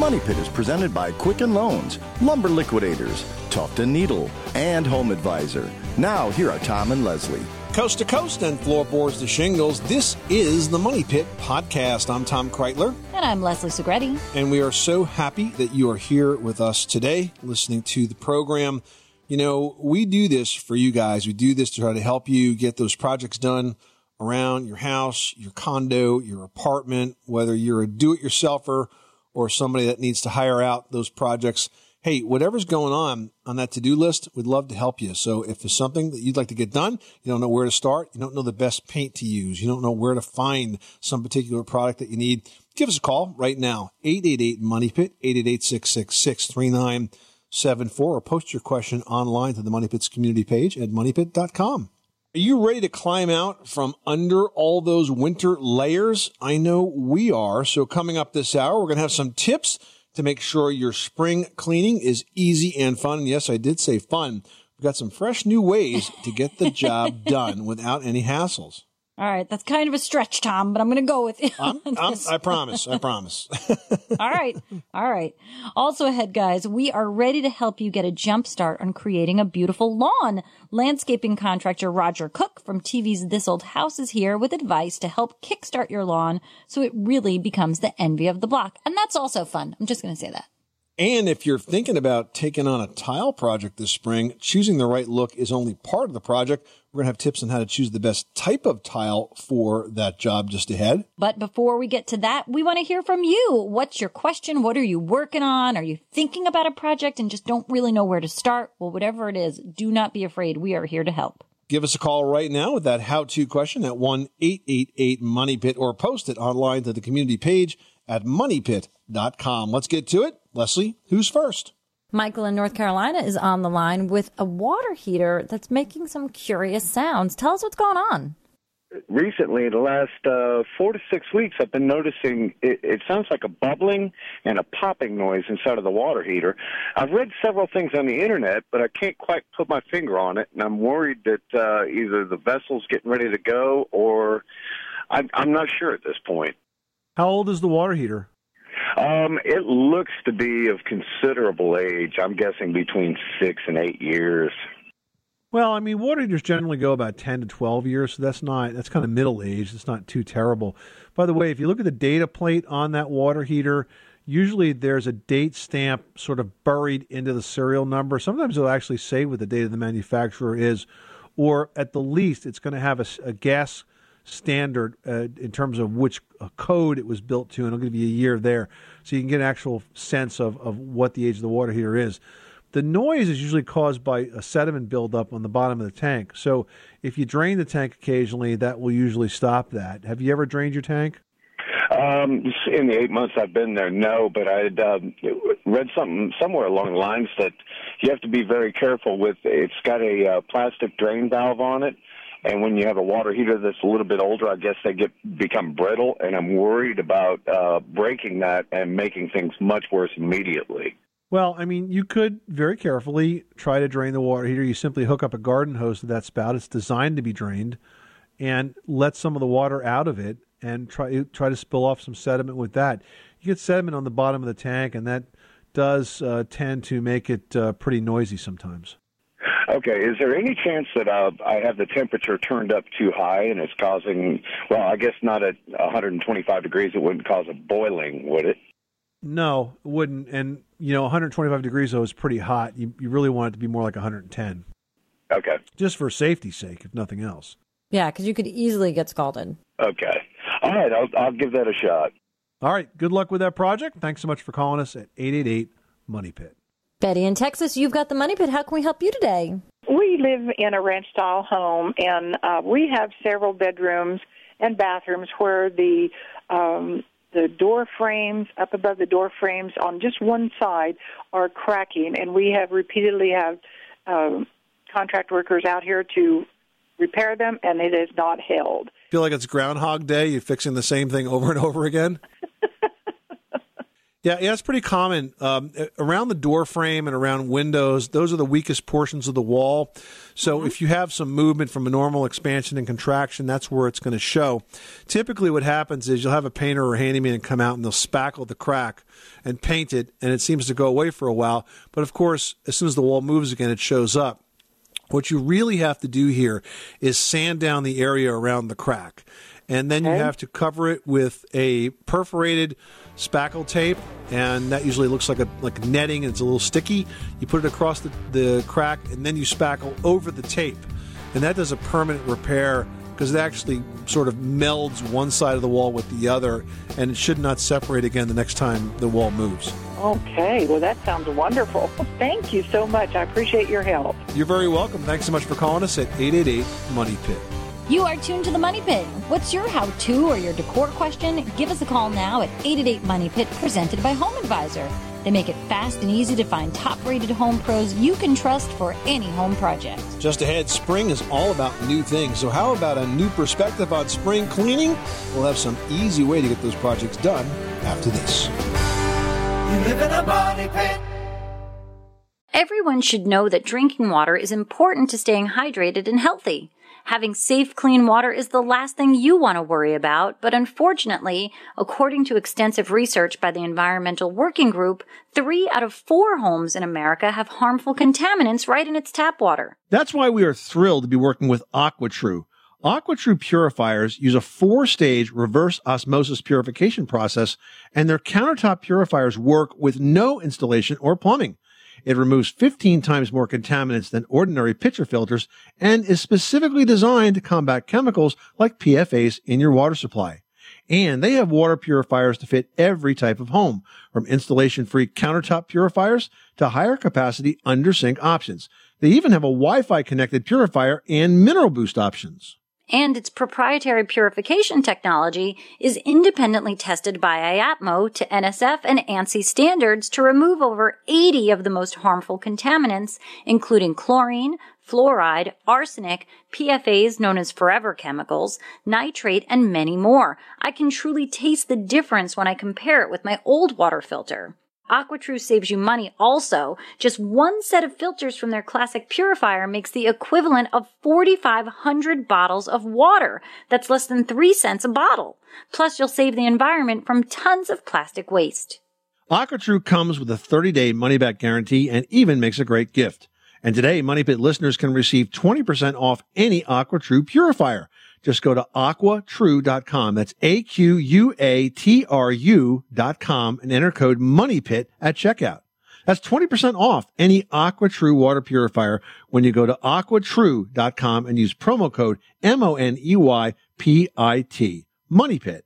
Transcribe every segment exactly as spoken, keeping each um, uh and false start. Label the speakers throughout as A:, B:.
A: Money Pit is presented by Quicken Loans, Lumber Liquidators, Tuft and Needle, and Home Advisor. Now, here are Tom and Leslie.
B: Coast to coast and floorboards to shingles, this is the Money Pit Podcast. I'm Tom Kreitler.
C: And I'm Leslie Segretti.
B: And we are so happy that you are here with us today, listening to the program. You know, we do this for you guys. We do this to try to help you get those projects done around your house, your condo, your apartment, whether you're a do-it-yourselfer or somebody that needs to hire out those projects. Hey, whatever's going on on that to-do list, we'd love to help you. So if there's something that you'd like to get done, you don't know where to start, you don't know the best paint to use, you don't know where to find some particular product that you need, give us a call right now, eight eight eight, MONEY PIT, eight eight eight, six six six, three nine seven four, or post your question online to the Money Pit's community page at money pit dot com. Are you ready to climb out from under all those winter layers? I know we are. So coming up this hour, we're going to have some tips to make sure your spring cleaning is easy and fun. And yes, I did say fun. We've got some fresh new ways to get the job done without any hassles.
C: All right. That's kind of a stretch, Tom, but I'm going to go with it.
B: I'm, I'm, I promise. I promise.
C: All right. All right. Also ahead, guys, we are ready to help you get a jump start on creating a beautiful lawn. Landscaping contractor Roger Cook from T V's This Old House is here with advice to help kickstart your lawn so it really becomes the envy of the block. And that's also fun. I'm just going to say that.
B: And if you're thinking about taking on a tile project this spring, choosing the right look is only part of the project. We're going to have tips on how to choose the best type of tile for that job just ahead.
C: But before we get to that, we want to hear from you. What's your question? What are you working on? Are you thinking about a project and just don't really know where to start? Well, whatever it is, do not be afraid. We are here to help.
B: Give us a call right now with that how-to question at one eight eight eight, MONEY PIT or post it online to the community page at money pit dot com. Let's get to it. Leslie, who's first?
C: Michael in North Carolina is on the line with a water heater that's making some curious sounds. Tell us what's going on.
D: Recently, the last uh, four to six weeks, I've been noticing it, it sounds like a bubbling and a popping noise inside of the water heater. I've read several things on the internet, but I can't quite put my finger on it, and I'm worried that uh, either the vessel's getting ready to go or I'm, I'm not sure at this point.
E: How old is the water heater?
D: Um, it looks to be of considerable age. I'm guessing between six and eight years.
E: Well, I mean, water heaters generally go about ten to twelve years, so that's not, that's kind of middle age. It's not too terrible. By the way, if you look at the data plate on that water heater, usually there's a date stamp sort of buried into the serial number. Sometimes it'll actually say what the date of the manufacturer is, or at the least, it's going to have a, a gas standard uh, in terms of which uh, code it was built to, and it'll give you a year there, so you can get an actual sense of, of what the age of the water heater is. The noise is usually caused by a sediment buildup on the bottom of the tank. So if you drain the tank occasionally, that will usually stop that. Have you ever drained your tank?
D: Um, in the eight months I've been there, no, but I'd um, read something somewhere along the lines that you have to be very careful with. It's got a uh, plastic drain valve on it. And when you have a water heater that's a little bit older, I guess they get become brittle, and I'm worried about uh, breaking that and making things much worse immediately.
E: Well, I mean, you could very carefully try to drain the water heater. You simply hook up a garden hose to that spout. It's designed to be drained, and let some of the water out of it and try try to spill off some sediment with that. You get sediment on the bottom of the tank, and that does uh, tend to make it uh, pretty noisy sometimes.
D: Okay, is there any chance that uh, I have the temperature turned up too high and it's causing, well, I guess not at one hundred twenty-five degrees, it wouldn't cause a boiling, would it?
E: No, it wouldn't. And, you know, one hundred twenty-five degrees, though, is pretty hot. You, you really want it to be more like one hundred ten.
D: Okay.
E: Just for safety's sake, if nothing else.
C: Yeah, because you could easily get scalded.
D: Okay. All right, I'll, I'll give that a shot.
E: All right, good luck with that project. Thanks so much for calling us at eight eight eight, MONEY PIT.
C: Betty in Texas, you've got the Money Pit. How can we help you today?
F: We live in a ranch-style home, and uh, we have several bedrooms and bathrooms where the um, the door frames, up above the door frames on just one side, are cracking, and we have repeatedly had um, contract workers out here to repair them, and it has not held.
B: Feel like it's Groundhog Day? You're fixing the same thing over and over again? Yeah, yeah, it's pretty common. Um, around the door frame and around windows, those are the weakest portions of the wall. So mm-hmm. if you have some movement from a normal expansion and contraction, that's where it's going to show. Typically what happens is you'll have a painter or a handyman come out and they'll spackle the crack and paint it, and it seems to go away for a while. But, of course, as soon as the wall moves again, it shows up. What you really have to do here is sand down the area around the crack. And then okay. you have to cover it with a perforated spackle tape, and that usually looks like a like netting, and it's a little sticky. You put it across the, the crack, and then you spackle over the tape. And that does a permanent repair because it actually sort of melds one side of the wall with the other, and it should not separate again the next time the wall moves.
F: Okay, well, that sounds wonderful. Thank you so much. I appreciate your help.
B: You're very welcome. Thanks so much for calling us at eight eight eight, MONEY PIT.
C: You are tuned to the Money Pit. What's your how-to or your decor question? Give us a call now at eight eight eight, MONEY PIT, presented by Home Advisor. They make it fast and easy to find top-rated home pros you can trust for any home project.
B: Just ahead, spring is all about new things. So how about a new perspective on spring cleaning? We'll have some easy way to get those projects done after this.
G: You live in a money pit.
C: Everyone should know that drinking water is important to staying hydrated and healthy. Having safe, clean water is the last thing you want to worry about, but unfortunately, according to extensive research by the Environmental Working Group, three out of four homes in America have harmful contaminants right in its tap water.
B: That's why we are thrilled to be working with AquaTrue. AquaTrue purifiers use a four-stage reverse osmosis purification process, and their countertop purifiers work with no installation or plumbing. It removes fifteen times more contaminants than ordinary pitcher filters and is specifically designed to combat chemicals like P F As in your water supply. And they have water purifiers to fit every type of home, from installation-free countertop purifiers to higher capacity under-sink options. They even have a Wi-Fi connected purifier and mineral boost options.
C: And its proprietary purification technology is independently tested by I A P M O to N S F and ANSI standards to remove over eighty of the most harmful contaminants, including chlorine, fluoride, arsenic, P F As known as forever chemicals, nitrate, and many more. I can truly taste the difference when I compare it with my old water filter. AquaTrue saves you money also. Just one set of filters from their classic purifier makes the equivalent of forty-five hundred bottles of water. That's less than three cents a bottle. Plus, you'll save the environment from tons of plastic waste.
B: AquaTrue comes with a thirty-day money-back guarantee and even makes a great gift. And today, Money Pit listeners can receive twenty percent off any AquaTrue purifier. Just go to aqua true dot com. That's A Q U A T R U dot com and enter code MONEYPIT at checkout. That's twenty percent off any AquaTrue water purifier when you go to aqua true dot com and use promo code M O N E Y P I T. MONEYPIT.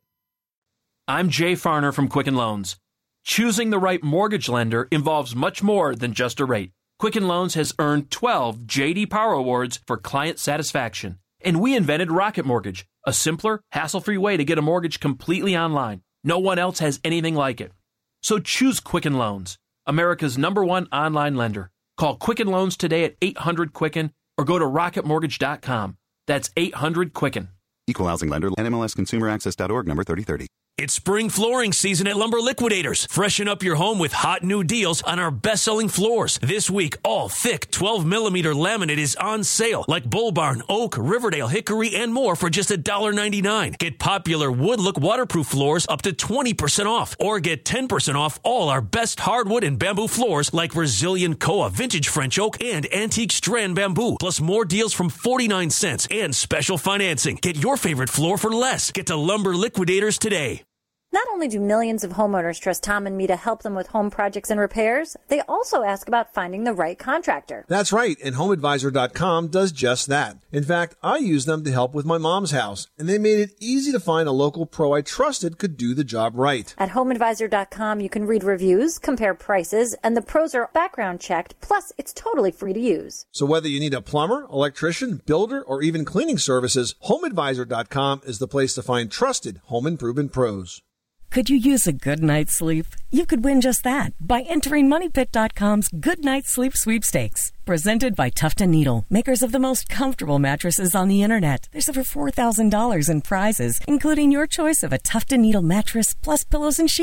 H: I'm Jay Farner from Quicken Loans. Choosing the right mortgage lender involves much more than just a rate. Quicken Loans has earned twelve J D Power Awards for client satisfaction. And we invented Rocket Mortgage, a simpler, hassle-free way to get a mortgage completely online. No one else has anything like it. So choose Quicken Loans, America's number one online lender. Call Quicken Loans today at eight hundred Quicken or go to rocket mortgage dot com. That's eight hundred Quicken.
I: Equal housing lender, N M L S consumer access dot org, number thirty thirty.
J: It's spring flooring season at Lumber Liquidators. Freshen up your home with hot new deals on our best-selling floors. This week, all thick twelve millimeter laminate is on sale, like Bull Barn, Oak, Riverdale, Hickory, and more for just one dollar ninety-nine. Get popular wood look waterproof floors up to twenty percent off, or get ten percent off all our best hardwood and bamboo floors like Brazilian Koa, Vintage French Oak, and Antique Strand Bamboo, plus more deals from forty-nine cents and special financing. Get your favorite floor for less. Get to Lumber Liquidators today.
C: Not only do millions of homeowners trust Tom and me to help them with home projects and repairs, they also ask about finding the right contractor.
B: That's right, and home advisor dot com does just that. In fact, I use them to help with my mom's house, and they made it easy to find a local pro I trusted could do the job right.
C: At home advisor dot com, you can read reviews, compare prices, and the pros are background checked, plus it's totally free to use.
B: So whether you need a plumber, electrician, builder, or even cleaning services, home advisor dot com is the place to find trusted home improvement pros.
K: Could you use a good night's sleep? You could win just that by entering money pit dot com's Good Night's Sleep Sweepstakes. Presented by Tufton Needle, makers of the most comfortable mattresses on the internet. There's over four thousand dollars in prizes, including your choice of a Tufton Needle mattress plus pillows and sheets.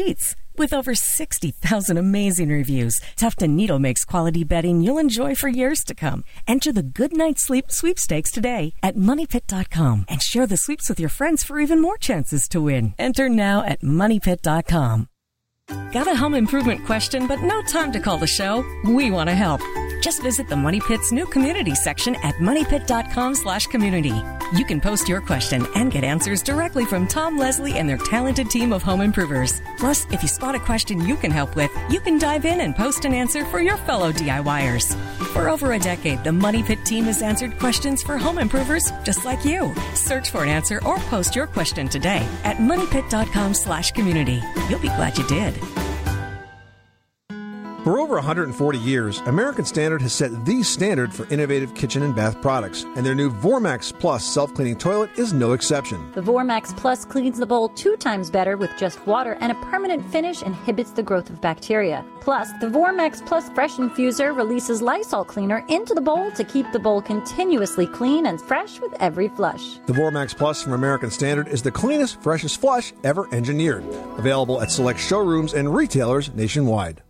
K: With over sixty thousand amazing reviews, Tufton Needle makes quality bedding you'll enjoy for years to come. Enter the Good Night's Sleep sweepstakes today at money pit dot com and share the sweeps with your friends for even more chances to win. Enter now at money pit dot com. Got a home improvement question but no time to call the show? We want to help. Just visit the Money Pit's new community section at money pit dot com slash community. You can post your question and get answers directly from Tom, Leslie, and their talented team of home improvers. Plus, if you spot a question you can help with, you can dive in and post an answer for your fellow DIYers. For over a decade, the Money Pit team has answered questions for home improvers just like you. Search for an answer or post your question today at money pit dot com slash community. You'll be glad you did.
B: For over one hundred forty years, American Standard has set the standard for innovative kitchen and bath products, and their new Vormax Plus self-cleaning toilet is no exception.
C: The Vormax Plus cleans the bowl two times better with just water, and a permanent finish inhibits the growth of bacteria. Plus, the Vormax Plus Fresh Infuser releases Lysol cleaner into the bowl to keep the bowl continuously clean and fresh with every flush.
B: The Vormax Plus from American Standard is the cleanest, freshest flush ever engineered. Available at select showrooms and retailers nationwide.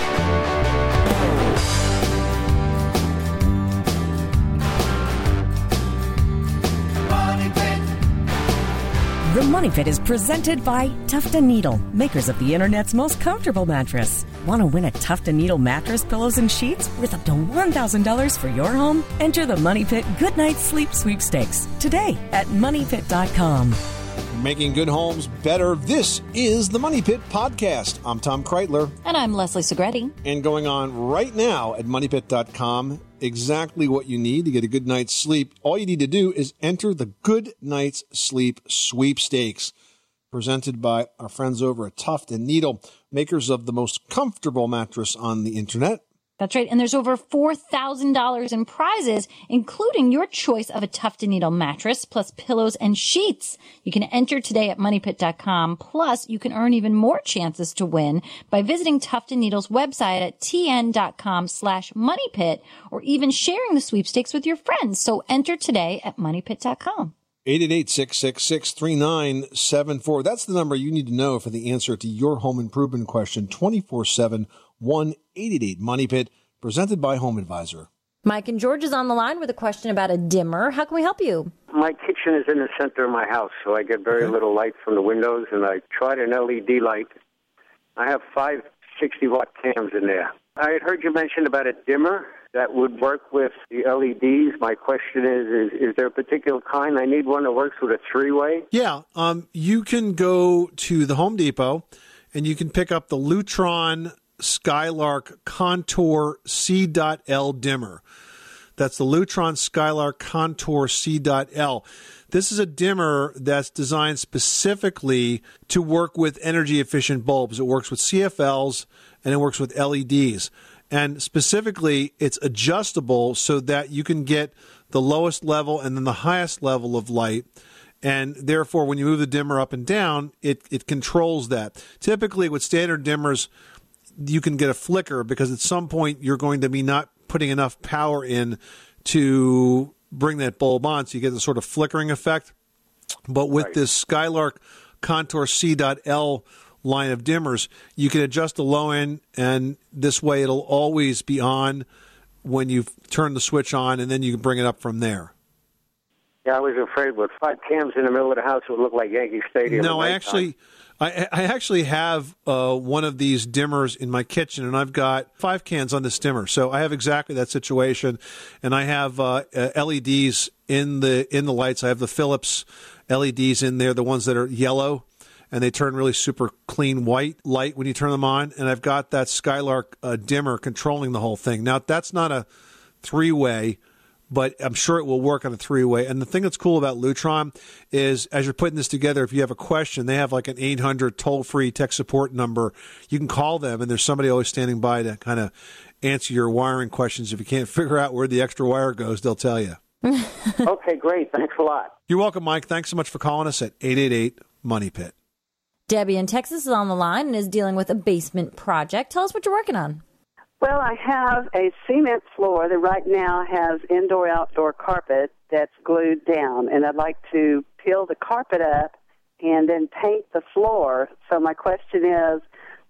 K: The Money Pit is presented by Tufton Needle, makers of the Internet's most comfortable mattress. Want to win a Tufton Needle mattress, pillows, and sheets worth up to one thousand dollars for your home? Enter the Money Pit Good Night Sleep Sweepstakes today at money pit dot com.
B: Making good homes better. This is the Money Pit Podcast. I'm Tom Kreitler.
C: And I'm Leslie Segretti.
B: And going on right now at money pit dot com, exactly what you need to get a good night's sleep. All you need to do is enter the Good Night's Sleep Sweepstakes, presented by our friends over at Tufton Needle, makers of the most comfortable mattress on the internet.
C: That's right. And there's over four thousand dollars in prizes, including your choice of a Tufton Needle mattress, plus pillows and sheets. You can enter today at money pit dot com. Plus, you can earn even more chances to win by visiting Tufton Needle's website at t n dot com slash money pit, or even sharing the sweepstakes with your friends. So enter today at money pit dot com.
B: eight eight eight, six six six, three nine seven four. That's the number you need to know for the answer to your home improvement question. twenty-four seven, one eight eight eight Money Pit, presented by Home Advisor.
C: Mike and George is on the line with a question about a dimmer. How can we help you?
L: My kitchen is in the center of my house, so I get very okay. little light from the windows, and I tried an L E D light. I have five sixty-watt cams in there. I had heard you mention about a dimmer that would work with the L E Ds. My question is, is, is there a particular kind? I need one that works with a three-way.
B: Yeah, um, you can go to the Home Depot, and you can pick up the Lutron Skylark Contour C L dimmer. That's the Lutron Skylark Contour C L. This is a dimmer that's designed specifically to work with energy-efficient bulbs. It works with C F Ls, and it works with L E Ds. And specifically, it's adjustable so that you can get the lowest level and then the highest level of light. And therefore, when you move the dimmer up and down, it, it controls that. Typically, with standard dimmers, you can get a flicker because at some point you're going to be not putting enough power in to bring that bulb on, so you get the sort of flickering effect. But with right. this Skylark Contour C L line of dimmers, you can adjust the low end, and this way it'll always be on when you turn the switch on, and then you can bring it up from there.
L: Yeah, I was afraid with five cams in the middle of the house, it would look like Yankee Stadium.
B: No, I actually... Time. I, I actually have uh, one of these dimmers in my kitchen, and I've got five cans on this dimmer. So I have exactly that situation, and I have uh, uh, L E Ds in the in the lights. I have the Philips L E Ds in there, the ones that are yellow, and they turn really super clean white light when you turn them on. And I've got that Skylark uh, dimmer controlling the whole thing. Now, that's not a three-way, but I'm sure it will work on a three-way. And the thing that's cool about Lutron is, as you're putting this together, if you have a question, they have like an eight hundred toll-free tech support number. You can call them, and there's somebody always standing by to kind of answer your wiring questions. If you can't figure out where the extra wire goes, they'll tell you.
L: Okay, great. Thanks a lot.
B: You're welcome, Mike. Thanks so much for calling us at eight eight eight Money Pit.
C: Debbie in Texas is on the line and is dealing with a basement project. Tell us what you're working on.
M: Well, I have a cement floor that right now has indoor-outdoor carpet that's glued down, and I'd like to peel the carpet up and then paint the floor. So my question is,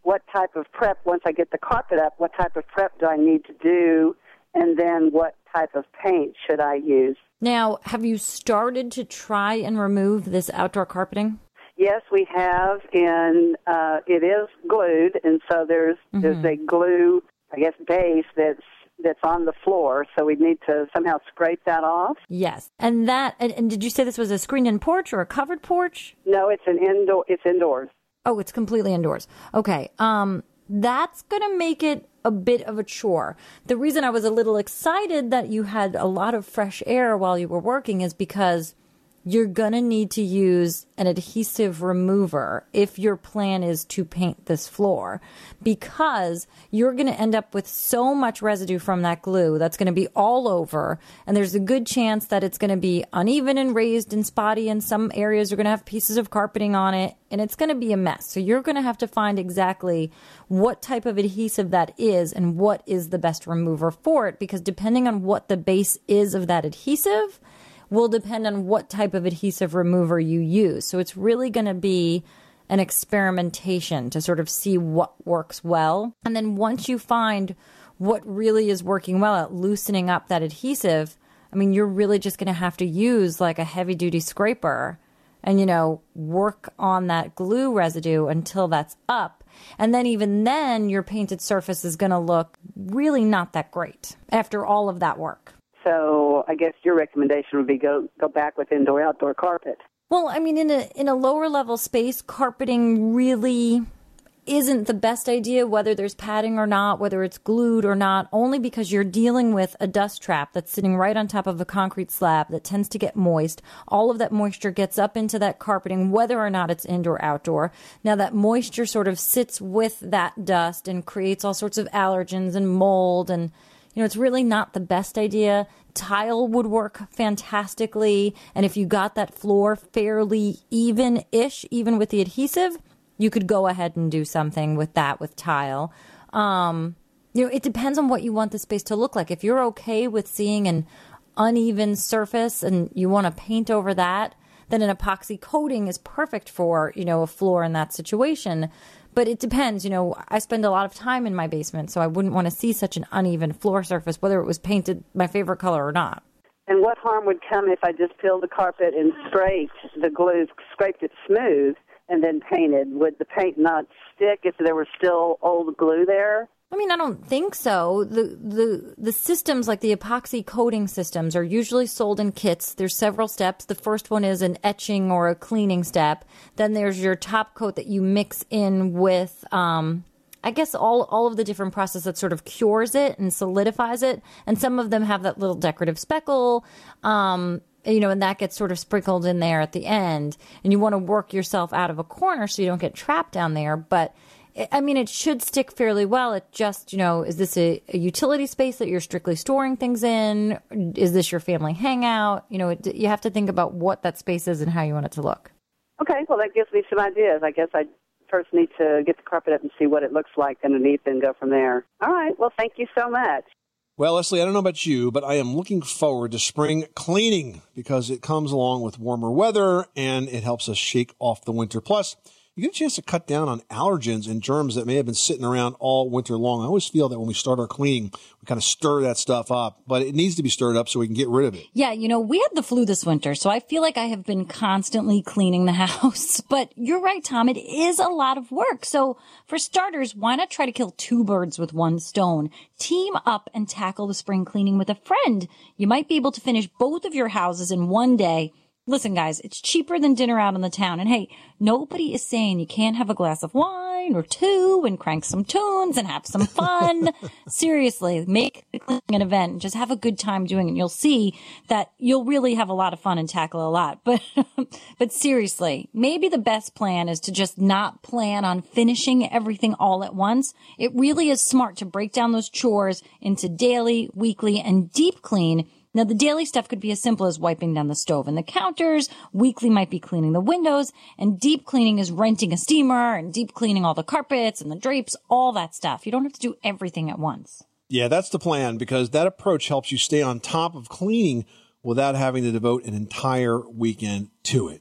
M: what type of prep, once I get the carpet up, what type of prep do I need to do, and then what type of paint should I use.
C: Now, have you started to try and remove this outdoor carpeting?
M: Yes, we have, and uh, it is glued, and so there's mm-hmm. there's a glue, I guess, base that's that's on the floor, so we need to somehow scrape that off.
C: Yes, and that, and, and did you say this was a screened-in porch or a covered porch?
M: No, it's an indoor. It's indoors.
C: Oh, it's completely indoors. Okay, um, that's going to make it a bit of a chore. The reason I was a little excited that you had a lot of fresh air while you were working is because you're going to need to use an adhesive remover if your plan is to paint this floor, because you're going to end up with so much residue from that glue that's going to be all over, and there's a good chance that it's going to be uneven and raised and spotty, and some areas are going to have pieces of carpeting on it, and it's going to be a mess. So you're going to have to find exactly what type of adhesive that is and what is the best remover for it, because depending on what the base is of that adhesive will depend on what type of adhesive remover you use. So it's really going to be an experimentation to sort of see what works well. And then once you find what really is working well at loosening up that adhesive, I mean, you're really just going to have to use like a heavy-duty scraper and, you know, work on that glue residue until that's up. And then even then, your painted surface is going to look really not that great after all of that work.
M: So I guess your recommendation would be go go back with indoor-outdoor carpet.
C: Well, I mean, in a in a lower-level space, carpeting really isn't the best idea, whether there's padding or not, whether it's glued or not, only because you're dealing with a dust trap that's sitting right on top of a concrete slab that tends to get moist. All of that moisture gets up into that carpeting, whether or not it's indoor-outdoor. Now, that moisture sort of sits with that dust and creates all sorts of allergens and mold, and you know, it's really not the best idea. Tile would work fantastically. And if you got that floor fairly even-ish, even with the adhesive, you could go ahead and do something with that with tile. Um, you know, it depends on what you want the space to look like. If you're okay with seeing an uneven surface and you want to paint over that, then an epoxy coating is perfect for, you know, a floor in that situation. But it depends. You know, I spend a lot of time in my basement, so I wouldn't want to see such an uneven floor surface, whether it was painted my favorite color or not.
M: And what harm would come if I just peeled the carpet and scraped the glue, scraped it smooth, and then painted? Would the paint not stick if there was still old glue there?
C: I mean, I don't think so. The the the systems, like the epoxy coating systems, are usually sold in kits. There's several steps. The first one is an etching or a cleaning step. Then there's your top coat that you mix in with, um, I guess, all, all of the different process that sort of cures it and solidifies it. And some of them have that little decorative speckle, um, you know, and that gets sort of sprinkled in there at the end. And you want to work yourself out of a corner so you don't get trapped down there. But I mean, it should stick fairly well. It just, you know, is this a, a utility space that you're strictly storing things in? Is this your family hangout? You know, it, you have to think about what that space is and how you want it to look.
M: Okay, well, that gives me some ideas. I guess I first need to get the carpet up and see what it looks like underneath and go from there. All right, well, thank you so much.
B: Well, Leslie, I don't know about you, but I am looking forward to spring cleaning because it comes along with warmer weather and it helps us shake off the winter. Plus, you get a chance to cut down on allergens and germs that may have been sitting around all winter long. I always feel that when we start our cleaning, we kind of stir that stuff up, but it needs to be stirred up so we can get rid of it.
C: Yeah, you know, we had the flu this winter, so I feel like I have been constantly cleaning the house. But you're right, Tom, it is a lot of work. So for starters, why not try to kill two birds with one stone? Team up and tackle the spring cleaning with a friend. You might be able to finish both of your houses in one day. Listen, guys, it's cheaper than dinner out in the town. And hey, nobody is saying you can't have a glass of wine or two and crank some tunes and have some fun. Seriously, make the cleaning an event and just have a good time doing it. And you'll see that you'll really have a lot of fun and tackle a lot. But, but seriously, maybe the best plan is to just not plan on finishing everything all at once. It really is smart to break down those chores into daily, weekly, and deep clean. Now, the daily stuff could be as simple as wiping down the stove and the counters. Weekly might be cleaning the windows. And deep cleaning is renting a steamer and deep cleaning all the carpets and the drapes, all that stuff. You don't have to do everything at once.
B: Yeah, that's the plan, because that approach helps you stay on top of cleaning without having to devote an entire weekend to it.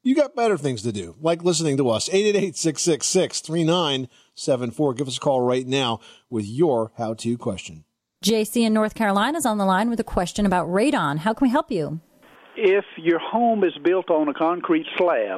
B: you got better things to do, like listening to us. eight eight eight, six six six, three nine seven four. Give us a call right now with your how-to question.
C: J C in North Carolina is on the line with a question about radon. How can we help you?
N: If your home is built on a concrete slab,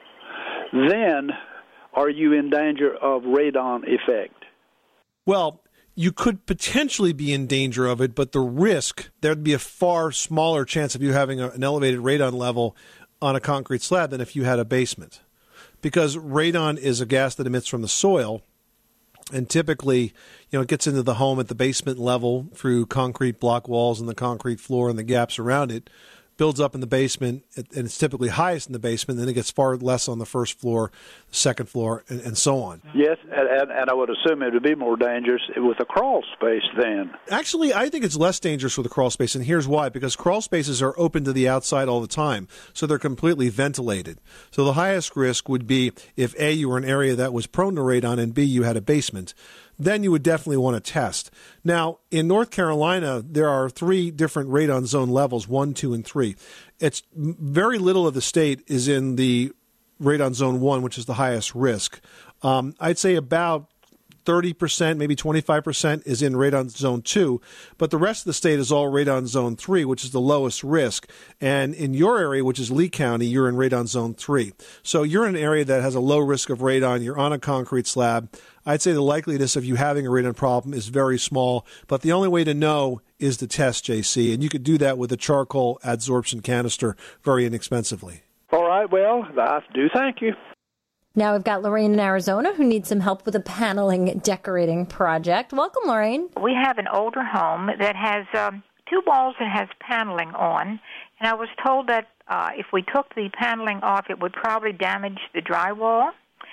N: then are you in danger of radon effect?
B: Well, you could potentially be in danger of it, but the risk, there'd be a far smaller chance of you having a, an elevated radon level on a concrete slab than if you had a basement. Because radon is a gas that emits from the soil, and typically, you know, it gets into the home at the basement level through concrete block walls and the concrete floor and the gaps around it, builds up in the basement, and it's typically highest in the basement, then it gets far less on the first floor, the second floor, and, and so on.
N: Yes, and, and I would assume it would be more dangerous with a crawl space then.
B: Actually, I think it's less dangerous with a crawl space, and here's why. Because crawl spaces are open to the outside all the time, so they're completely ventilated. So the highest risk would be if, A, you were in an area that was prone to radon, and B, you had a basement. Then you would definitely want to test. Now, in North Carolina, there are three different radon zone levels, one, two, and three. It's very little of the state is in the radon zone one, which is the highest risk. Um, I'd say about thirty percent, maybe twenty-five percent is in radon zone two, but the rest of the state is all radon zone three, which is the lowest risk. And in your area, which is Lee County, you're in radon zone three. So you're in an area that has a low risk of radon. You're on a concrete slab. I'd say the likeliness of you having a radon problem is very small, but the only way to know is to test, J C, and you could do that with a charcoal adsorption canister very inexpensively.
N: All right, well, I do thank you.
C: Now we've got Lorraine in Arizona who needs some help with a paneling decorating project. Welcome, Lorraine.
O: We have an older home that has um, two walls and has paneling on, and I was told that uh, if we took the paneling off, it would probably damage the drywall.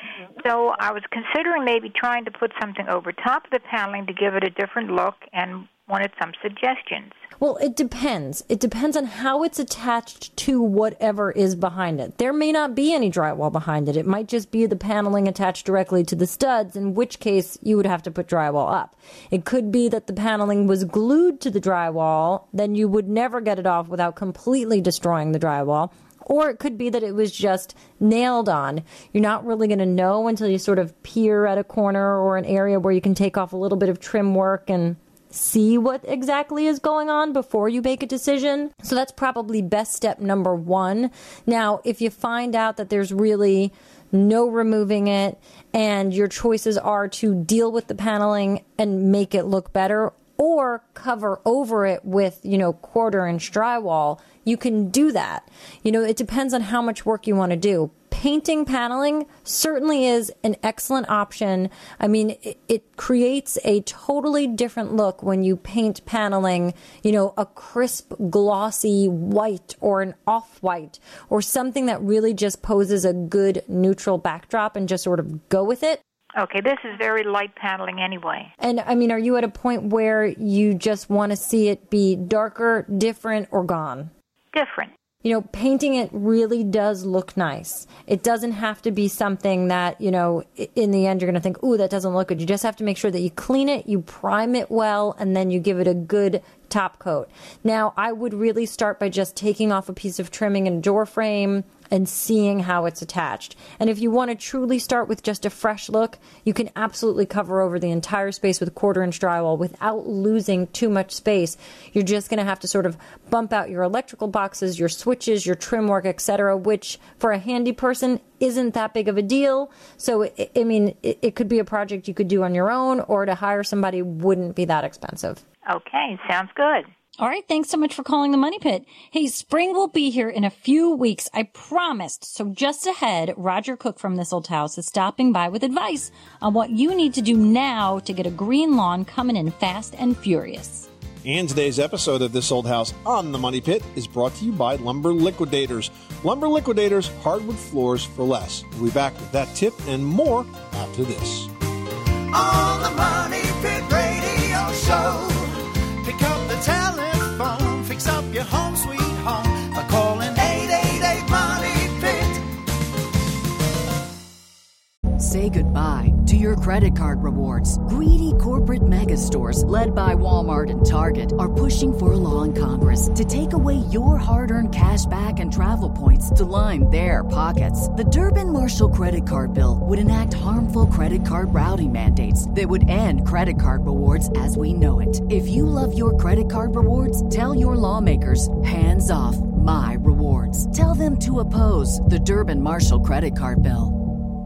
O: So I was considering maybe trying to put something over top of the paneling to give it a different look and wanted some suggestions.
C: Well, it depends. It depends on how it's attached to whatever is behind it. There may not be any drywall behind it. It might just be the paneling attached directly to the studs, in which case you would have to put drywall up. It could be that the paneling was glued to the drywall, then you would never get it off without completely destroying the drywall. Or it could be that it was just nailed on. You're not really going to know until you sort of peer at a corner or an area where you can take off a little bit of trim work and see what exactly is going on before you make a decision. So that's probably best step number one. Now, if you find out that there's really no removing it and your choices are to deal with the paneling and make it look better or cover over it with, you know, quarter inch drywall, you can do that. You know, it depends on how much work you want to do. Painting paneling certainly is an excellent option. I mean, it, it creates a totally different look when you paint paneling, you know, a crisp, glossy white or an off-white or something that really just poses a good neutral backdrop and just sort of go with it.
O: Okay, this is very light paneling anyway.
C: And, I mean, are you at a point where you just want to see it be darker, different, or gone?
O: Different.
C: You know, painting it really does look nice. It doesn't have to be something that, you know, in the end you're going to think, ooh, that doesn't look good. You just have to make sure that you clean it, you prime it well, and then you give it a good top coat. Now, I would really start by just taking off a piece of trimming and door frame and seeing how it's attached. And if you want to truly start with just a fresh look, you can absolutely cover over the entire space with quarter inch drywall without losing too much space. You're just going to have to sort of bump out your electrical boxes, your switches, your trim work, et cetera, which for a handy person isn't that big of a deal. So, I mean, it could be a project you could do on your own, or to hire somebody wouldn't be that expensive.
O: Okay, sounds good.
C: All right, thanks so much for calling the Money Pit. Hey, spring will be here in a few weeks, I promised. So just ahead, Roger Cook from This Old House is stopping by with advice on what you need to do now to get a green lawn coming in fast and furious.
B: And today's episode of This Old House on the Money Pit is brought to you by Lumber Liquidators. Lumber Liquidators, hardwood floors for less. We'll be back with that tip and more after this.
G: On the Money Pit Radio Show. Pick up the telephone, fix up your home sweet home by calling eight eight eight, MONEY PIT.
K: say goodbye to your credit card rewards. Greedy corporate mega stores, led by Walmart and Target, are pushing for a law in Congress to take away your hard-earned cash back and travel points to line their pockets. The Durbin-Marshall credit card bill would enact harmful credit card routing mandates that would end credit card rewards as we know it. If you love your credit card rewards, tell your lawmakers, hands off my rewards. Tell them to oppose the Durbin-Marshall credit card bill.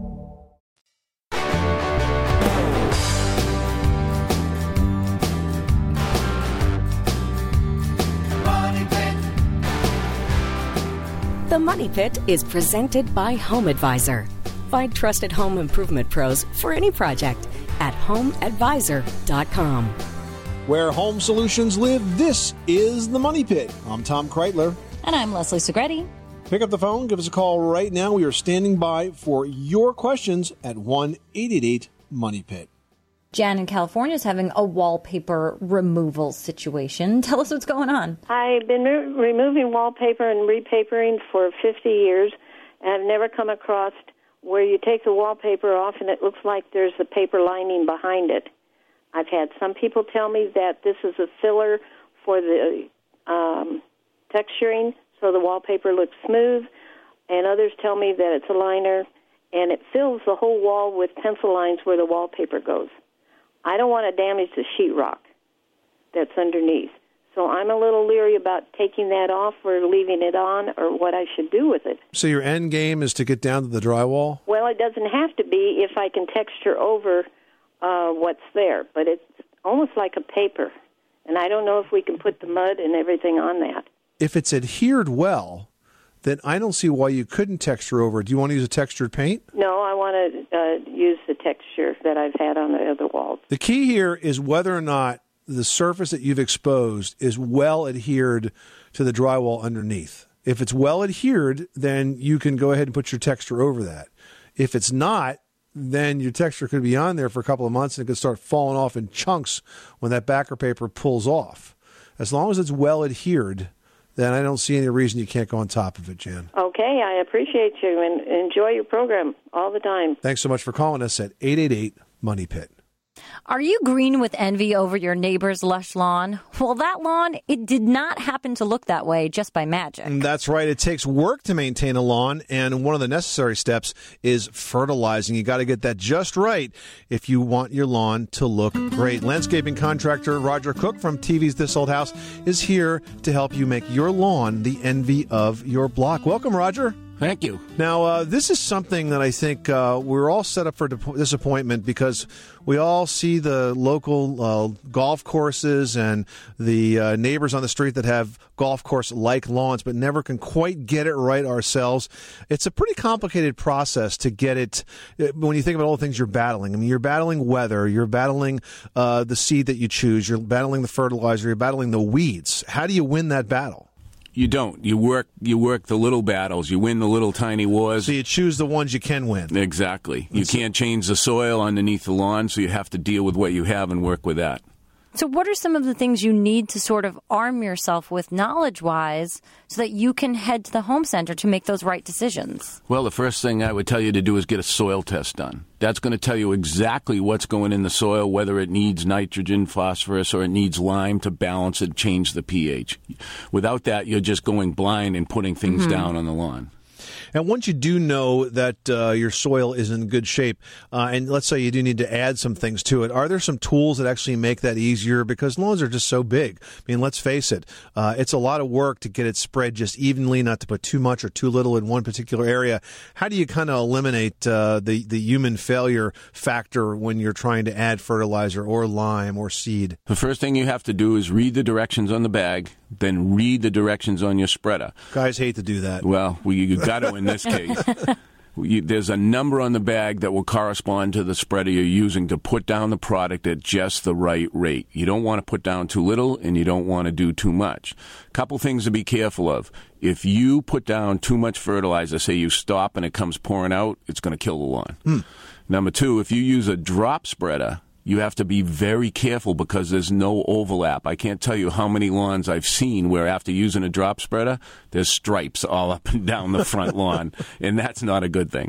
K: The Money Pit is presented by Home Advisor. Find trusted home improvement pros for any project at home advisor dot com.
B: Where home solutions live, this is the Money Pit. I'm Tom Kreitler.
C: And I'm Leslie Segretti.
B: Pick up the phone, give us a call right now. We are standing by for your questions at one eight eight eight money pit.
C: Jan in California is having a wallpaper removal situation. Tell us what's going on.
P: I've been re- removing wallpaper and repapering for fifty years, and I've never come across where you take the wallpaper off and it looks like there's a paper lining behind it. I've had some people tell me that this is a filler for the um, texturing so the wallpaper looks smooth, and others tell me that it's a liner, and it fills the whole wall with pencil lines where the wallpaper goes. I don't want to damage the sheetrock that's underneath. So I'm a little leery about taking that off or leaving it on or what I should do with it.
B: So your end game is to get down to the drywall?
P: Well, it doesn't have to be if I can texture over uh, what's there, but it's almost like a paper. And I don't know if we can put the mud and everything on that.
B: If it's adhered well, then I don't see why you couldn't texture over it. Do you want to use a textured paint?
P: No, I want to uh, use the texture that I've had on the other walls.
B: The key here is whether or not the surface that you've exposed is well adhered to the drywall underneath. If it's well adhered, then you can go ahead and put your texture over that. If it's not, then your texture could be on there for a couple of months and it could start falling off in chunks when that backer paper pulls off. As long as it's well adhered, then I don't see any reason you can't go on top of it, Jan.
P: Okay, I appreciate you and enjoy your program all the time.
B: Thanks so much for calling us at eight eight eight money pit.
C: Are you green with envy over your neighbor's lush lawn? Well, that lawn, it did not happen to look that way just by magic.
B: That's right. It takes work to maintain a lawn, and one of the necessary steps is fertilizing. You got to get that just right if you want your lawn to look great. Landscaping contractor Roger Cook from T V's This Old House is here to help you make your lawn the envy of your block. Welcome, Roger.
Q: Thank you.
B: Now, uh, this is something that I think uh, we're all set up for disappointment because we all see the local uh, golf courses and the uh, neighbors on the street that have golf course-like lawns but never can quite get it right ourselves. It's a pretty complicated process to get it when you think about all the things you're battling. I mean, you're battling weather, you're battling uh, the seed that you choose, you're battling the fertilizer, you're battling the weeds. How do you win that battle?
Q: You don't. You work You work the little battles. You win the little tiny wars.
B: So you choose the ones you can win.
Q: Exactly. You can't change the soil underneath the lawn, so you have to deal with what you have and work with that.
C: So what are some of the things you need to sort of arm yourself with knowledge-wise so that you can head to the home center to make those right decisions?
Q: Well, the first thing I would tell you to do is get a soil test done. That's going to tell you exactly what's going in the soil, whether it needs nitrogen, phosphorus, or it needs lime to balance it, change the pH. Without that, you're just going blind and putting things mm-hmm. down on the lawn.
B: And once you do know that uh, your soil is in good shape, uh, and let's say you do need to add some things to it, are there some tools that actually make that easier? Because lawns are just so big. I mean, let's face it, uh, it's a lot of work to get it spread just evenly, not to put too much or too little in one particular area. How do you kind of eliminate uh, the, the human failure factor when you're trying to add fertilizer or lime or seed?
Q: The first thing you have to do is read the directions on the bag, then read the directions on your spreader.
B: Guys hate to do that.
Q: Well, we, you got to in this case. You, there's a number on the bag that will correspond to the spreader you're using to put down the product at just the right rate. You don't want to put down too little, and you don't want to do too much. A couple things to be careful of. If you put down too much fertilizer, say you stop and it comes pouring out, it's going to kill the lawn.
B: Hmm.
Q: Number two, if you use a drop spreader, you have to be very careful because there's no overlap. I can't tell you how many lawns I've seen where after using a drop spreader, there's stripes all up and down the front lawn, and that's not a good thing.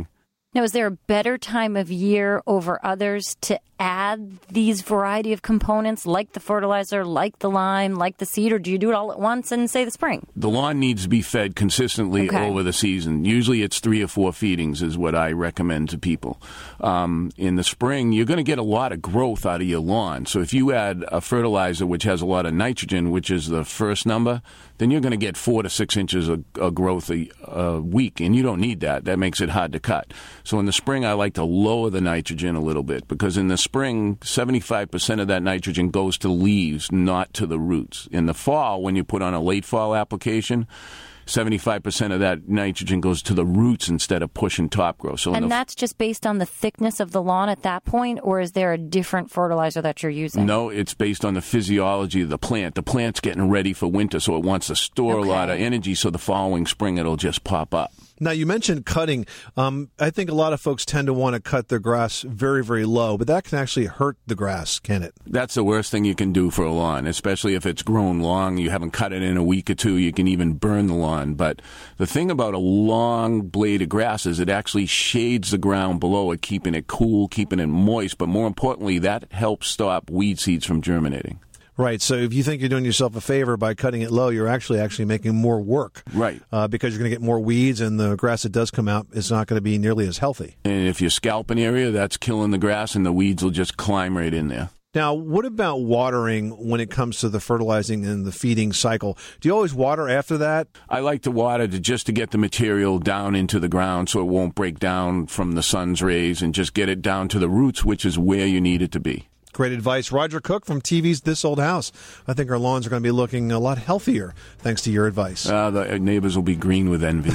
C: Now, is there a better time of year over others to add these variety of components like the fertilizer, like the lime, like the seed, or do you do it all at once in, say, the spring?
Q: The lawn needs to be fed consistently
C: Okay.
Q: over the season. Usually it's three or four feedings is what I recommend to people. Um, in the spring, you're going to get a lot of growth out of your lawn. So if you add a fertilizer which has a lot of nitrogen, which is the first number, then you're going to get four to six inches of, of growth a, a week, and you don't need that. That makes it hard to cut. So in the spring, I like to lower the nitrogen a little bit, because in the spring, seventy-five percent of that nitrogen goes to leaves, not to the roots. In the fall, when you put on a late fall application, seventy-five percent of that nitrogen goes to the roots instead of pushing top growth. So in
C: And
Q: the,
C: that's just based on the thickness of the lawn at that point, or is there a different fertilizer that you're using?
Q: No, it's based on the physiology of the plant. The plant's getting ready for winter, so it wants to store
C: Okay.
Q: a lot of energy, so the following spring it'll just pop up.
B: Now, you mentioned cutting. Um, I think a lot of folks tend to want to cut their grass very, very low, but that can actually hurt the grass, can it?
Q: That's the worst thing you can do for a lawn, especially if it's grown long. You haven't cut it in a week or two. You can even burn the lawn. But the thing about a long blade of grass is it actually shades the ground below it, keeping it cool, keeping it moist. But more importantly, that helps stop weed seeds from germinating.
B: Right. So if you think you're doing yourself a favor by cutting it low, you're actually actually making more work.
Q: Right.
B: Uh, because you're going to get more weeds, and the grass that does come out is not going to be nearly as healthy.
Q: And if you're scalping area, that's killing the grass, and the weeds will just climb right in there.
B: Now, what about watering when it comes to the fertilizing and the feeding cycle? Do you always water after that?
Q: I like to water to just to get the material down into the ground so it won't break down from the sun's rays, and just get it down to the roots, which is where you need it to be.
B: Great advice. Roger Cook from T V's This Old House. I think our lawns are going to be looking a lot healthier thanks to your advice.
Q: Uh, the neighbors will be green with envy.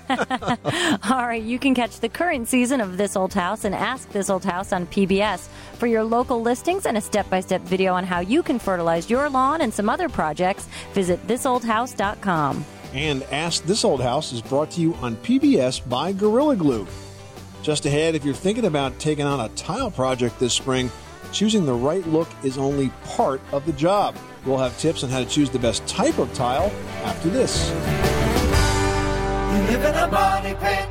C: All right, you can catch the current season of This Old House and Ask This Old House on P B S. For your local listings and a step-by-step video on how you can fertilize your lawn and some other projects, visit this old house dot com.
B: And Ask This Old House is brought to you on P B S by Gorilla Glue. Just ahead, if you're thinking about taking on a tile project this spring, choosing the right look is only part of the job. We'll have tips on how to choose the best type of tile after this.
G: You live in a money pit.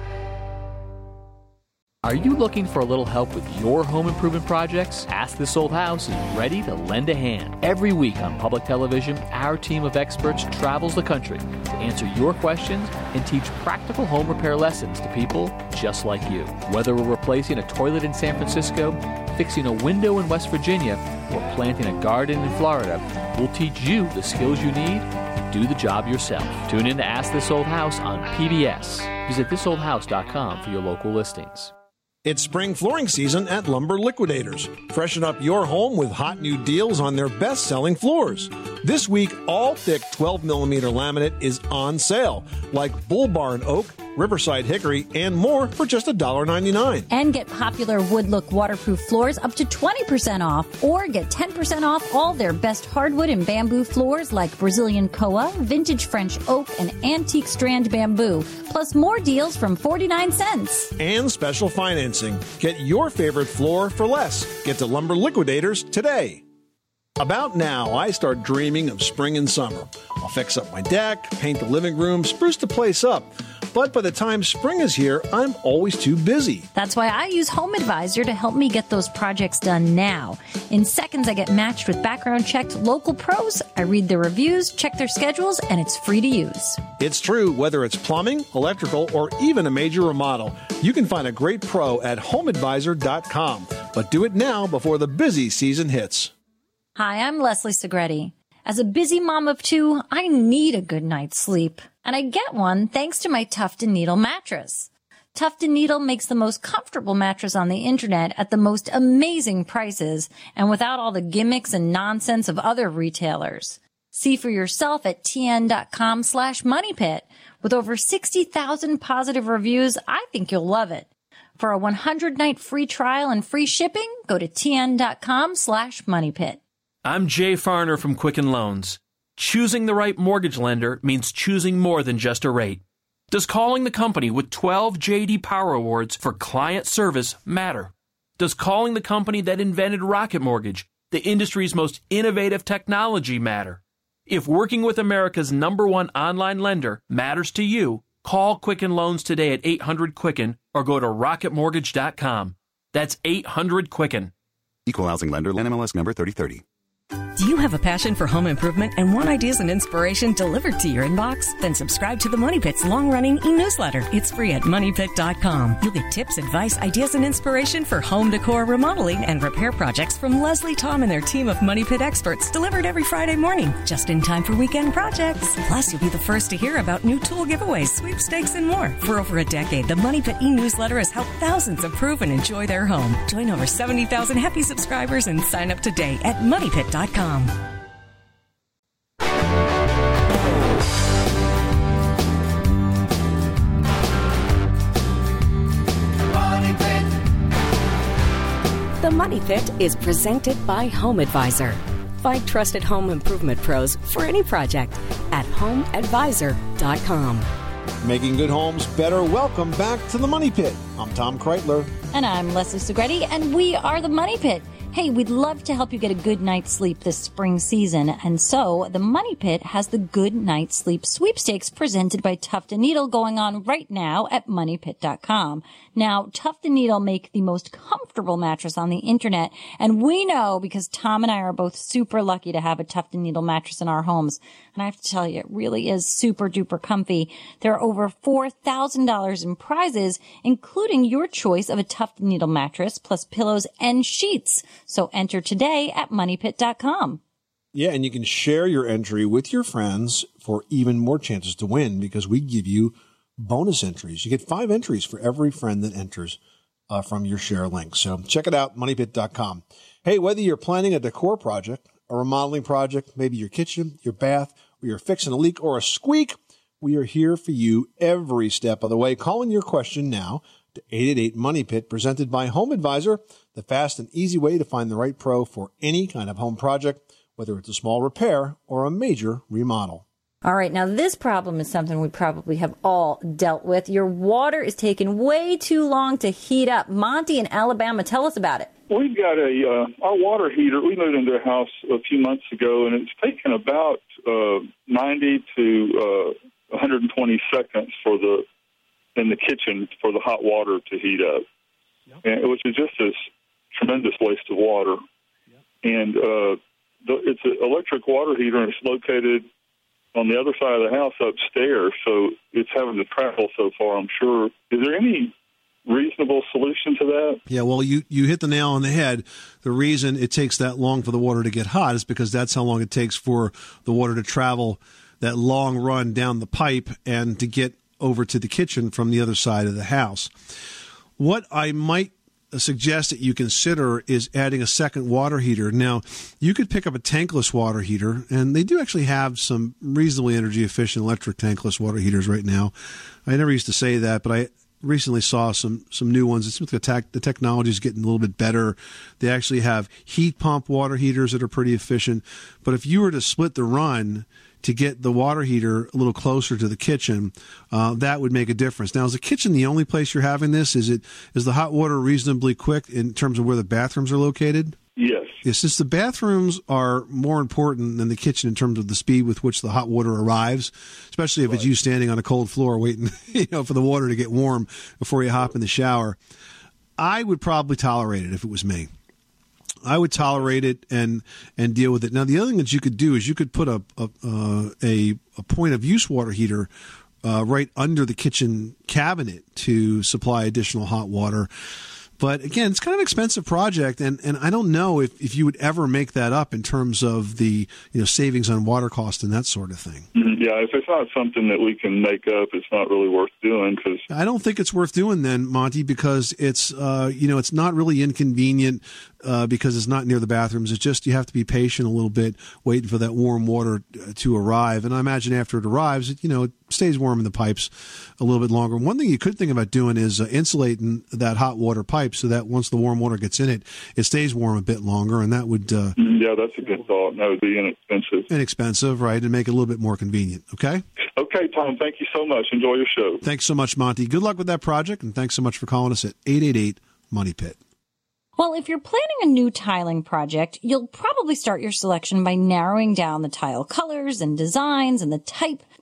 R: Are you looking for a little help with your home improvement projects? Ask This Old House is ready to lend a hand. Every week on public television, our team of experts travels the country to answer your questions and teach practical home repair lessons to people just like you. Whether we're replacing a toilet in San Francisco, fixing a window in West Virginia, or planting a garden in Florida, we'll teach you the skills you need to do the job yourself. Tune in to Ask This Old House on P B S. Visit this old house dot com for your local listings.
B: It's spring flooring season at Lumber Liquidators. Freshen up your home with hot new deals on their best-selling floors. This week, all thick twelve millimeter laminate is on sale, like Bull Barn Oak, Riverside Hickory, and more for just one dollar ninety-nine.
C: And get popular wood look waterproof floors up to twenty percent off, or get ten percent off all their best hardwood and bamboo floors like Brazilian koa, vintage French oak, and antique strand bamboo, plus more deals from forty-nine cents.
B: And special financing. Get your favorite floor for less. Get to Lumber Liquidators today. About now, I start dreaming of spring and summer. I'll fix up my deck, paint the living room, spruce the place up. But by the time spring is here, I'm always too busy.
C: That's why I use Home Advisor to help me get those projects done now. In seconds, I get matched with background-checked local pros. I read their reviews, check their schedules, and it's free to use.
B: It's true, whether it's plumbing, electrical, or even a major remodel, you can find a great pro at home advisor dot com. But do it now before the busy season hits.
C: Hi, I'm Leslie Segretti. As a busy mom of two, I need a good night's sleep. And I get one thanks to my Tuft and Needle mattress. Tuft and Needle makes the most comfortable mattress on the internet at the most amazing prices and without all the gimmicks and nonsense of other retailers. See for yourself at tn.com slash moneypit. With over sixty thousand positive reviews, I think you'll love it. For a one hundred night free trial and free shipping, go to tn.com slash moneypit.
H: I'm Jay Farner from Quicken Loans. Choosing the right mortgage lender means choosing more than just a rate. Does calling the company with twelve J D Power Awards for client service matter? Does calling the company that invented Rocket Mortgage, the industry's most innovative technology, matter? If working with America's number one online lender matters to you, call Quicken Loans today at eight hundred Quicken or go to rocket mortgage dot com. That's eight hundred Quicken.
I: Equal housing lender, N M L S number thirty thirty.
K: Do you have a passion for home improvement and want ideas and inspiration delivered to your inbox? Then subscribe to the Money Pit's long-running e-newsletter. It's free at money pit dot com. You'll get tips, advice, ideas, and inspiration for home decor, remodeling, and repair projects from Leslie, Tom, and their team of Money Pit experts, delivered every Friday morning, just in time for weekend projects. Plus, you'll be the first to hear about new tool giveaways, sweepstakes, and more. For over a decade, the Money Pit e-newsletter has helped thousands improve and enjoy their home. Join over seventy thousand happy subscribers and sign up today at money pit dot com. The Money Pit is presented by Home Advisor. Find trusted home improvement pros for any project at home advisor dot com.
B: Making good homes better. Welcome back to the Money Pit. I'm Tom Kreitler.
C: And I'm Leslie Segretti, and we are the Money Pit. Hey, we'd love to help you get a good night's sleep this spring season, and so the Money Pit has the Good Night Sleep Sweepstakes presented by Tuft and Needle going on right now at money pit dot com. Now, Tuft and Needle make the most comfortable mattress on the internet, and we know because Tom and I are both super lucky to have a Tuft and Needle mattress in our homes. And I have to tell you, it really is super duper comfy. There are over four thousand dollars in prizes, including your choice of a Tuft and Needle mattress, plus pillows and sheets. So enter today at money pit dot com.
B: Yeah, and you can share your entry with your friends for even more chances to win because we give you bonus entries. You get five entries for every friend that enters uh, from your share link. So check it out, money pit dot com. Hey, whether you're planning a decor project, a remodeling project, maybe your kitchen, your bath, or you're fixing a leak or a squeak, we are here for you every step of the way. Call in your question now to eight eight eight money pit, presented by Home Advisor, the fast and easy way to find the right pro for any kind of home project, whether it's a small repair or a major remodel.
C: All right, now this problem is something we probably have all dealt with. Your water is taking way too long to heat up. Monty in Alabama, tell us about it.
S: We've got a uh, our water heater. We moved into a house a few months ago, and it's taken about uh, ninety to uh, one hundred twenty seconds for the in the kitchen for the hot water to heat up, yep. and, which is just this tremendous waste of water. Yep. And uh, the, it's an electric water heater, and it's located on the other side of the house upstairs, so it's having to travel so far, I'm sure. Is there any reasonable solution to that?
B: Yeah, well, you, you hit the nail on the head. The reason it takes that long for the water to get hot is because that's how long it takes for the water to travel that long run down the pipe and to get over to the kitchen from the other side of the house. What I might suggest that you consider is adding a second water heater. Now, you could pick up a tankless water heater, and they do actually have some reasonably energy efficient electric tankless water heaters right now. I never used to say that, but I recently saw some some new ones. It seems like the, tech, the technology is getting a little bit better. They actually have heat pump water heaters that are pretty efficient. But if you were to split the run to get the water heater a little closer to the kitchen, uh, that would make a difference. Now, is the kitchen the only place you're having this? Is it is the hot water reasonably quick in terms of where the bathrooms are located?
S: Yes.
B: Yeah, since the bathrooms are more important than the kitchen in terms of the speed with which the hot water arrives, especially if right. it's you standing on a cold floor waiting, you know, for the water to get warm before you hop in the shower, I would probably tolerate it if it was me. I would tolerate it and and deal with it. Now, the other thing that you could do is you could put a a uh, a, a point of use water heater uh, right under the kitchen cabinet to supply additional hot water. But again, it's kind of an expensive project, and, and I don't know if, if you would ever make that up in terms of the you know savings on water cost and that sort of thing.
S: Mm-hmm. Yeah, if it's not something that we can make up, it's not really worth doing. Cause
B: I don't think it's worth doing then, Monty, because it's uh, you know it's not really inconvenient uh, because it's not near the bathrooms. It's just you have to be patient a little bit, waiting for that warm water to arrive. And I imagine after it arrives, it, you know, it stays warm in the pipes a little bit longer. One thing you could think about doing is uh, insulating that hot water pipe so that once the warm water gets in it, it stays warm a bit longer, and that would uh,
S: yeah, that's a good thought. That would be inexpensive.
B: Inexpensive, right, and make it a little bit more convenient. Okay.
S: Okay, Tom. Thank you so much. Enjoy your show.
B: Thanks so much, Monty. Good luck with that project, and thanks so much for calling us at eight eight eight money pit.
C: Well, if you're planning a new tiling project, you'll probably start your selection by narrowing down the tile colors and designs and the type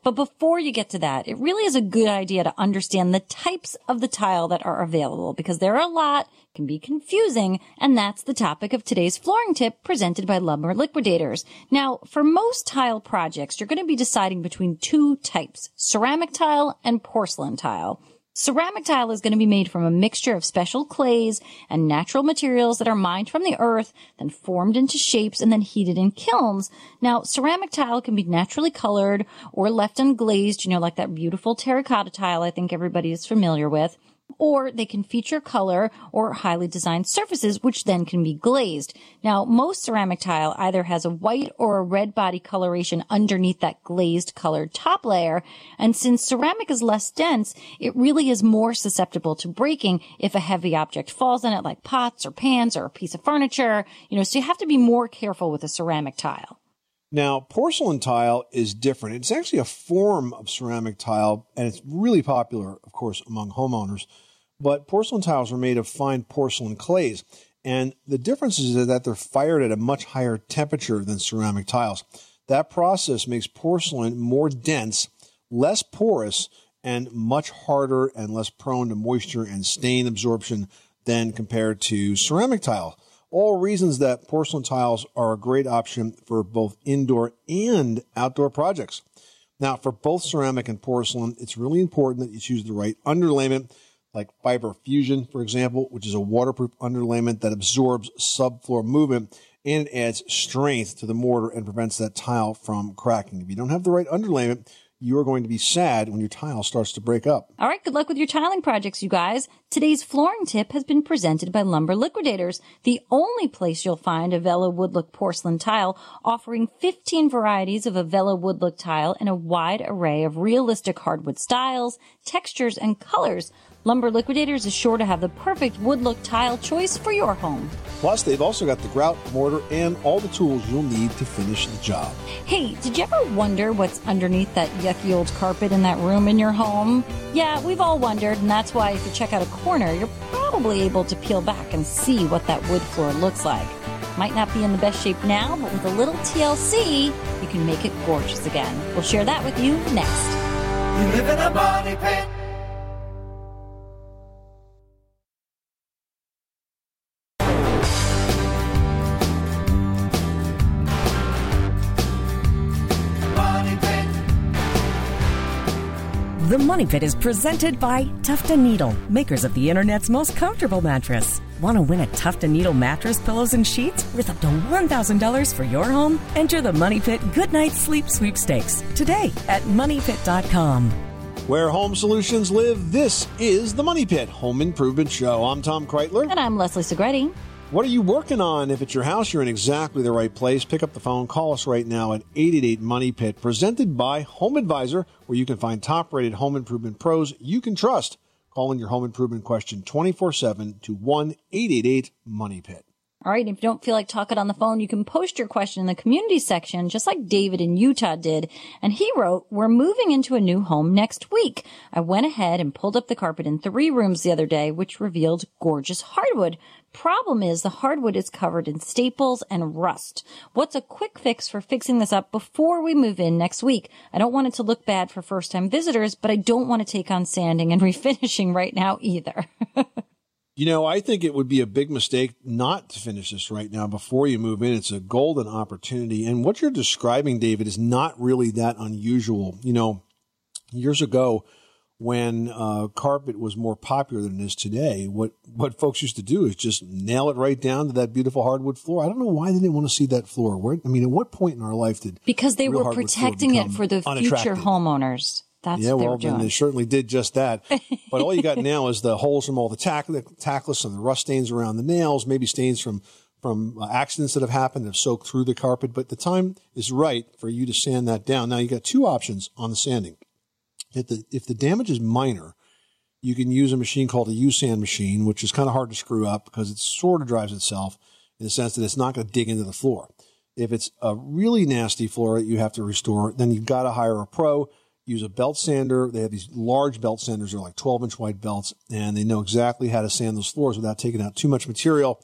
C: But before you get to that, it really is a good idea to understand the types of the tile that are available because there are a lot, can be confusing, and that's the topic of today's flooring tip presented by Lumber Liquidators. Now, for most tile projects, you're going to be deciding between two types, ceramic tile and porcelain tile. Ceramic tile is going to be made from a mixture of special clays and natural materials that are mined from the earth, then formed into shapes and then heated in kilns. Now, ceramic tile can be naturally colored or left unglazed, you know, like that beautiful terracotta tile I think everybody is familiar with. Or they can feature color or highly designed surfaces, which then can be glazed. Now, most ceramic tile either has a white or a red body coloration underneath that glazed colored top layer. And since ceramic is less dense, it really is more susceptible to breaking if a heavy object falls on it, like pots or pans or a piece of furniture. You know, so you have to be more careful with a ceramic tile.
B: Now, porcelain tile is different. It's actually a form of ceramic tile, and it's really popular, of course, among homeowners. But porcelain tiles are made of fine porcelain clays, and the difference is that they're fired at a much higher temperature than ceramic tiles. That process makes porcelain more dense, less porous, and much harder and less prone to moisture and stain absorption than compared to ceramic tile. All reasons that porcelain tiles are a great option for both indoor and outdoor projects. Now, for both ceramic and porcelain, it's really important that you choose the right underlayment, like Fiber Fusion, for example, which is a waterproof underlayment that absorbs subfloor movement and it adds strength to the mortar and prevents that tile from cracking. If you don't have the right underlayment, you are going to be sad when your tile starts to break up.
C: All right, good luck with your tiling projects, you guys. Today's flooring tip has been presented by Lumber Liquidators, the only place you'll find a Vela Woodlook porcelain tile, offering fifteen varieties of a Vela Woodlook tile in a wide array of realistic hardwood styles, textures, and colors. Lumber Liquidators is sure to have the perfect woodlook tile choice for your home.
B: Plus, they've also got the grout, mortar, and all the tools you'll need to finish the job.
C: Hey, did you ever wonder what's underneath that yucky old carpet in that room in your home? Yeah, we've all wondered, and that's why if you check out a corner, you're probably able to peel back and see what that wood floor looks like. Might not be in the best shape now, but with a little T L C, you can make it gorgeous again. We'll share that with you next.
G: You live in a money pit.
K: The Money Pit is presented by Tuft and Needle, makers of the internet's most comfortable mattress. Want to win a Tuft and Needle mattress, pillows, and sheets worth up to one thousand dollars for your home? Enter the Money Pit Good Night Sleep Sweepstakes today at money pit dot com.
B: Where home solutions live, this is the Money Pit Home Improvement Show. I'm Tom Kreitler.
C: And I'm Leslie Segretti.
B: What are you working on? If it's your house, you're in exactly the right place. Pick up the phone. Call us right now at eight eight eight, MONEY PIT, presented by Home Advisor, where you can find top-rated home improvement pros you can trust. Call in your home improvement question twenty-four seven to one eight eight eight, MONEY PIT.
C: All right, if you don't feel like talking on the phone, you can post your question in the community section, just like David in Utah did. And he wrote, we're moving into a new home next week. I went ahead and pulled up the carpet in three rooms the other day, which revealed gorgeous hardwood. Problem is the hardwood is covered in staples and rust. What's a quick fix for fixing this up before we move in next week? I don't want it to look bad for first-time visitors, but I don't want to take on sanding and refinishing right now either.
B: You know, I think it would be a big mistake not to finish this right now before you move in. It's a golden opportunity. And what you're describing, David, is not really that unusual. You know, years ago, when uh, carpet was more popular than it is today, what, what folks used to do is just nail it right down to that beautiful hardwood floor. I don't know why they didn't want to see that floor. Where, I mean, at what point in our life did
C: Because they were protecting it for the future homeowners. That's
B: yeah,
C: what they
B: well,
C: were doing.
B: then they certainly did just that. But all you got now is the holes from all the tack, the tackless and the rust stains around the nails, maybe stains from from uh, accidents that have happened that have soaked through the carpet. But the time is right for you to sand that down. Now, you got two options on the sanding. If the, if the damage is minor, you can use a machine called a U-sand machine, which is kind of hard to screw up because it sort of drives itself in the sense that it's not going to dig into the floor. If it's a really nasty floor that you have to restore, then you've got to hire a pro. Use a belt sander. They have these large belt sanders. They're like twelve inch wide belts, and they know exactly how to sand those floors without taking out too much material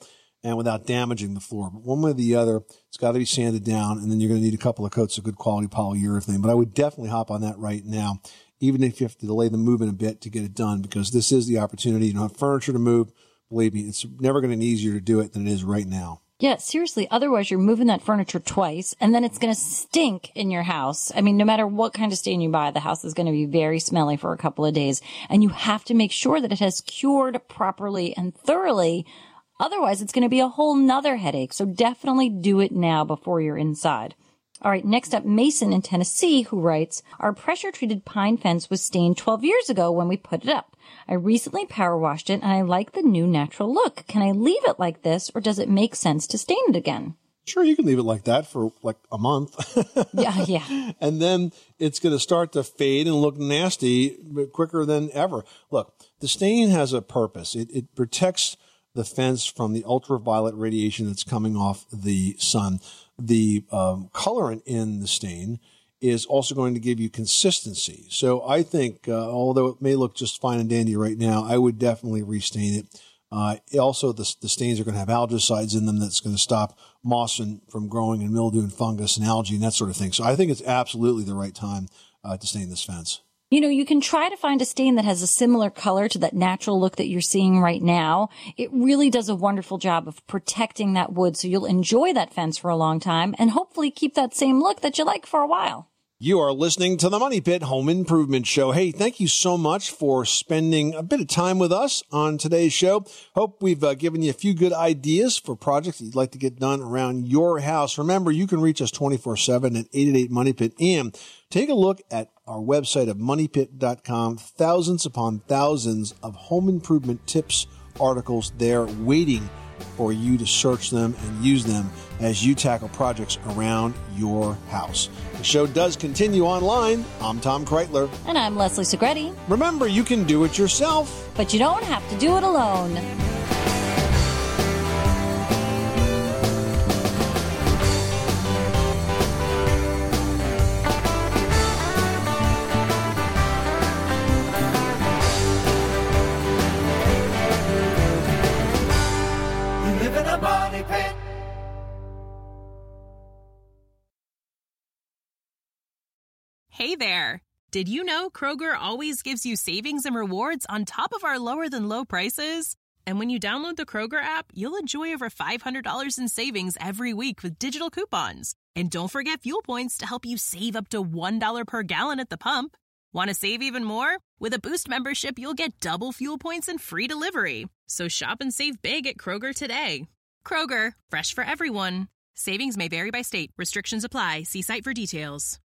B: and without damaging the floor. But one way or the other, it's got to be sanded down, and then you're going to need a couple of coats of good quality polyurethane. But I would definitely hop on that right now, even if you have to delay the moving a bit to get it done, because this is the opportunity. You don't have furniture to move. Believe me, it's never going to be easier to do it than it is right now.
C: Yeah, seriously. Otherwise, you're moving that furniture twice, and then it's going to stink in your house. I mean, no matter what kind of stain you buy, the house is going to be very smelly for a couple of days. And you have to make sure that it has cured properly and thoroughly. Otherwise, it's going to be a whole nother headache. So definitely do it now before you're inside. All right, next up, Mason in Tennessee, who writes, our pressure-treated pine fence was stained twelve years ago when we put it up. I recently power washed it, and I like the new natural look. Can I leave it like this, or does it make sense to stain it again?
B: Sure, you can leave it like that for like a month.
C: Yeah, yeah.
B: And then it's going to start to fade and look nasty quicker than ever. Look, the stain has a purpose. It, it protects the fence from the ultraviolet radiation that's coming off the sun. The um, colorant in the stain is also going to give you consistency. So I think, uh, although it may look just fine and dandy right now, I would definitely restain it. Uh, also, the, the stains are going to have algicides in them that's going to stop moss and, from growing and mildew and fungus and algae and that sort of thing. So I think it's absolutely the right time uh, to stain this fence.
C: You know, you can try to find a stain that has a similar color to that natural look that you're seeing right now. It really does a wonderful job of protecting that wood, so you'll enjoy that fence for a long time and hopefully keep that same look that you like for a while.
B: You are listening to the Money Pit Home Improvement Show. Hey, thank you so much for spending a bit of time with us on today's show. Hope we've uh, given you a few good ideas for projects that you'd like to get done around your house. Remember, you can reach us twenty-four seven at eight eight eight money pit, and take a look at our website of money pit dot com. Thousands upon thousands of home improvement tips, articles there waiting for you to search them and use them as you tackle projects around your house. The show does continue online. I'm Tom Kreitler.
C: And I'm Leslie Segretti.
B: Remember, you can do it yourself,
C: but you don't have to do it alone.
T: Hey there! Did you know Kroger always gives you savings and rewards on top of our lower-than-low prices? And when you download the Kroger app, you'll enjoy over five hundred dollars in savings every week with digital coupons. And don't forget fuel points to help you save up to one dollar per gallon at the pump. Want to save even more? With a Boost membership, you'll get double fuel points and free delivery. So shop and save big at Kroger today. Kroger, fresh for everyone. Savings may vary by state. Restrictions apply. See site for details.